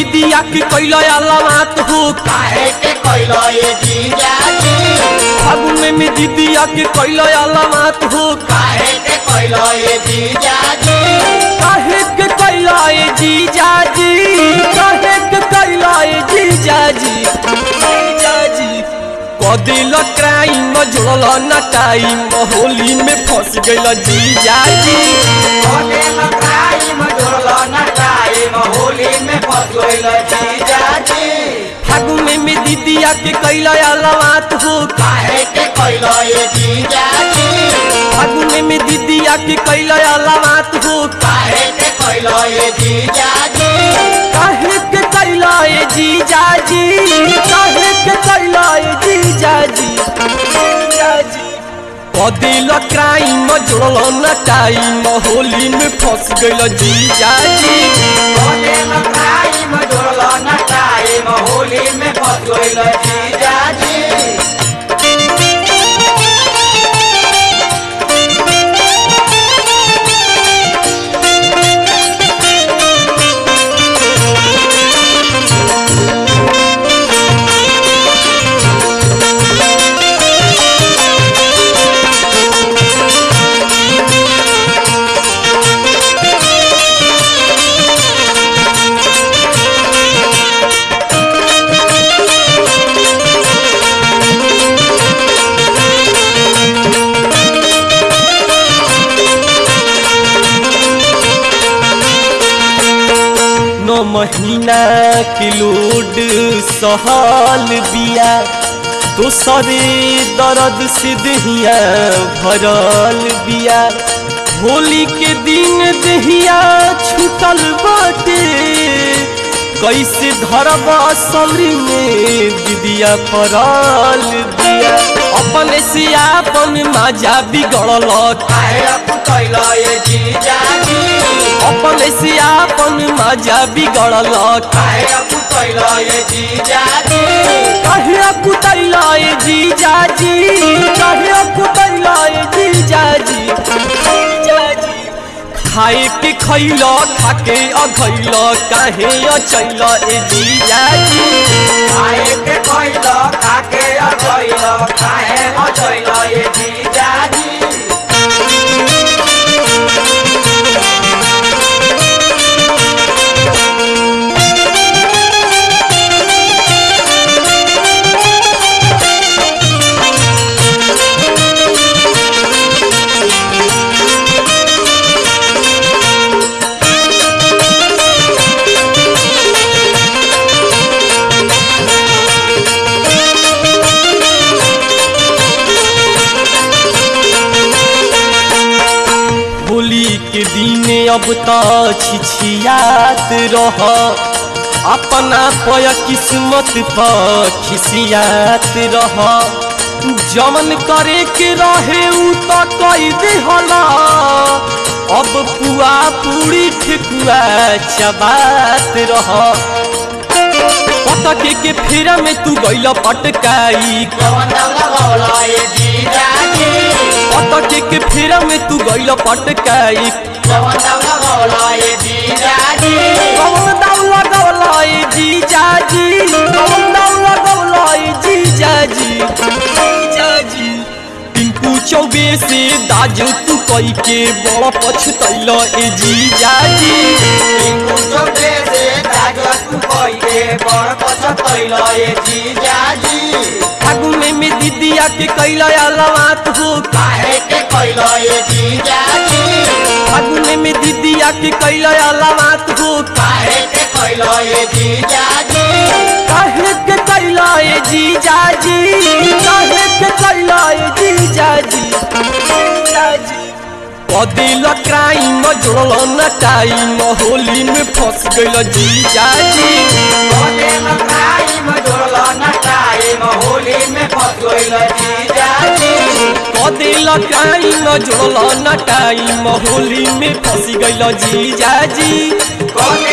दीदिया के कैला अलामत हो काहे के कैला ये जीजाजी फागुन में दीदिया के कैला अलामत हो काहे के कैला ये जीजाजी काहे के कैला ये जीजाजी काहे के कैला ये जीजाजी कदिल क्राइम जोड़ल न टाइम होली में फंस गइल जीजाजी कदिल क्राइम जोड़ल न टाइम होली में फंस गइल जीजाजी फागुन में दीदिया के कैला अलामत हो काहे के कैला ये जीजाजी फागुन में दीदिया के कैला अलामत हो काहे के कैला ये जीजाजी काहे के कैला ये जीजाजी काहे के कैला ये जीजाजी कदिल क्राइम जोड़ल न टाइम होली में फंस गइल जीजाजी कदिल क्राइम जोड़ल न टाइम होली में फंस गइल जीजाजी महीना के लोड सहल बिया दोसरे दर्द से दहिया भरल बिया होली के दिन दहिया छूटल बाटे कैसे धरबा सरी में दीदिया पड़ल बिया अपने से अपन मजा बिगड़ल काहे कैला ये जीजाजी अपने से अपन मजा बिगड़ल काहे कैला ये जीजाजी काहे कुतैला ये जीजाजी काहे कुतैला ये जीजाजी खाए के खैला खाके अघैला काहे अचैला ए जीजाजी खाए के खैला खाके अघैला काहे अचैला ये जीजाजी होली के दिने अब तो छिछियात रह अपना पय किस्मत पर खिसियात रह जमन करे के रहे उ तो कई देहला अब पुआ पूरी ठेकुआ चबात रह पटके के फेरा में तू गइल पटकाई पटके के फेरा में तू गइल पटकाई कौन दाव लगौला ए जीजाजी कौन दाव लगौला ए जीजाजी टिंकू चौबे से दाज तू कई के बड़ पछतैल ए जीजाजी टिंकू चौबे से दाज तू कई के बड़ पछतैल ए जीजाजी फागुन में दीदिया के कैला अलामत हो काहे के कैला ये जीजाजी फागुन में दीदिया के कैला अलामत हो काहे के कैला ये जीजाजी काहे के कैला ये जीजाजी काहे के कैला ये जीजाजी कदिल क्राइम जोड़ल न टाइम होली में फंस गइल जीजाजी कदिल क्राइम जोड़ल न टाइम होली में फंस गइल जीजाजी कदिल क्राइम जोड़ल न टाइम होली में फंस गइल जीजाजी